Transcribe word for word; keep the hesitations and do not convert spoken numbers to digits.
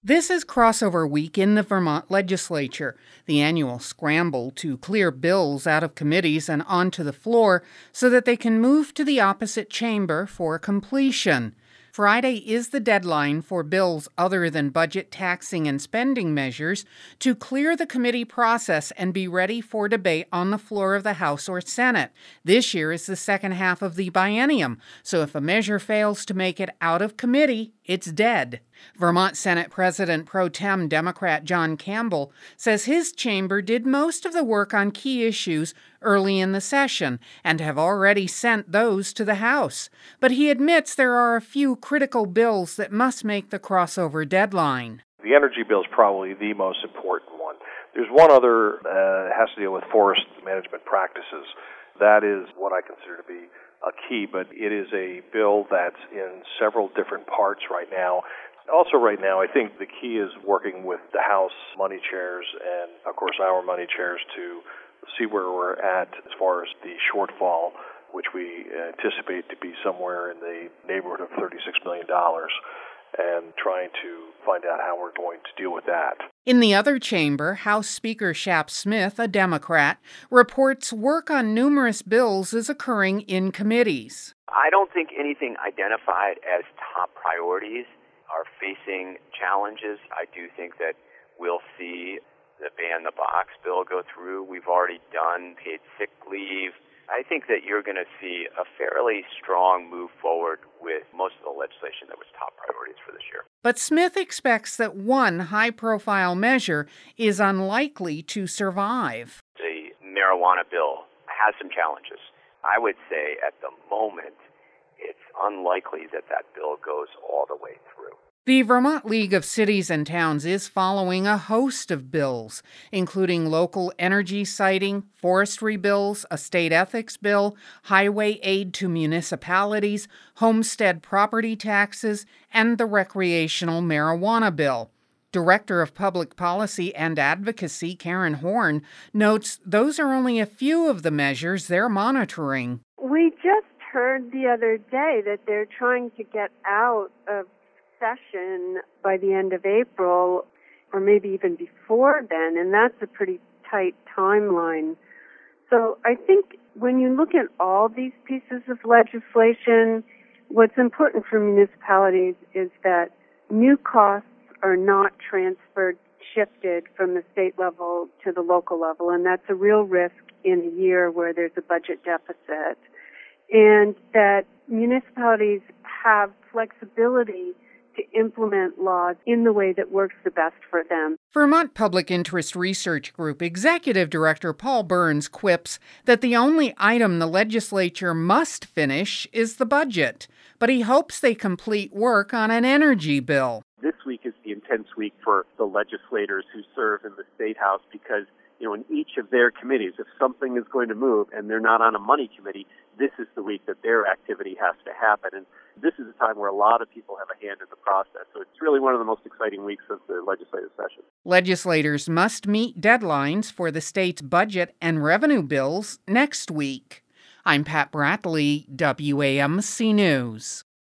This is crossover week in the Vermont legislature, the annual scramble to clear bills out of committees and onto the floor so that they can move to the opposite chamber for completion. Friday is the deadline for bills other than budget, taxing, and spending measures to clear the committee process and be ready for debate on the floor of the House or Senate. This year is the second half of the biennium, so if a measure fails to make it out of committee, it's dead. Vermont Senate President Pro Tem Democrat John Campbell says his chamber did most of the work on key issues early in the session and have already sent those to the House. But he admits there are a few critical bills that must make the crossover deadline. The energy bill is probably the most important one. There's one other uh, that has to deal with forest management practices. That is what I consider to be a key, but it is a bill that's in several different parts right now. Also right now, I think the key is working with the House money chairs and, of course, our money chairs to see where we're at as far as the shortfall, which we anticipate to be somewhere in the neighborhood of thirty-six million dollars, and trying to find out how we're going to deal with that. In the other chamber, House Speaker Shap Smith, a Democrat, reports work on numerous bills is occurring in committees. I don't think anything identified as top priorities are facing challenges. I do think that we'll see the ban the box bill go through. We've already done paid sick leave. I think that you're going to see a fairly strong move forward with most of the legislation that was top priorities for this year. But Smith expects that one high-profile measure is unlikely to survive. The marijuana bill has some challenges. I would say at the moment, it's unlikely that that bill goes all the way through. The Vermont League of Cities and Towns is following a host of bills, including local energy siting, forestry bills, a state ethics bill, highway aid to municipalities, homestead property taxes, and the recreational marijuana bill. Director of Public Policy and Advocacy Karen Horn notes those are only a few of the measures they're monitoring. We just heard the other day that they're trying to get out of session by the end of April, or maybe even before then, and that's a pretty tight timeline. So I think when you look at all these pieces of legislation, what's important for municipalities is that new costs are not transferred, shifted from the state level to the local level, and that's a real risk in a year where there's a budget deficit, and that municipalities have flexibility to implement laws in the way that works the best for them. Vermont Public Interest Research Group Executive Director Paul Burns quips that the only item the legislature must finish is the budget, but he hopes they complete work on an energy bill. This week is the intense week for the legislators who serve in the State House because, you know, in each of their committees, if something is going to move and they're not on a money committee, this is the week that their activity has to happen. And this is a time where a lot of people have a hand in the process. So it's really one of the most exciting weeks of the legislative session. Legislators must meet deadlines for the state's budget and revenue bills next week. I'm Pat Bradley, W A M C News.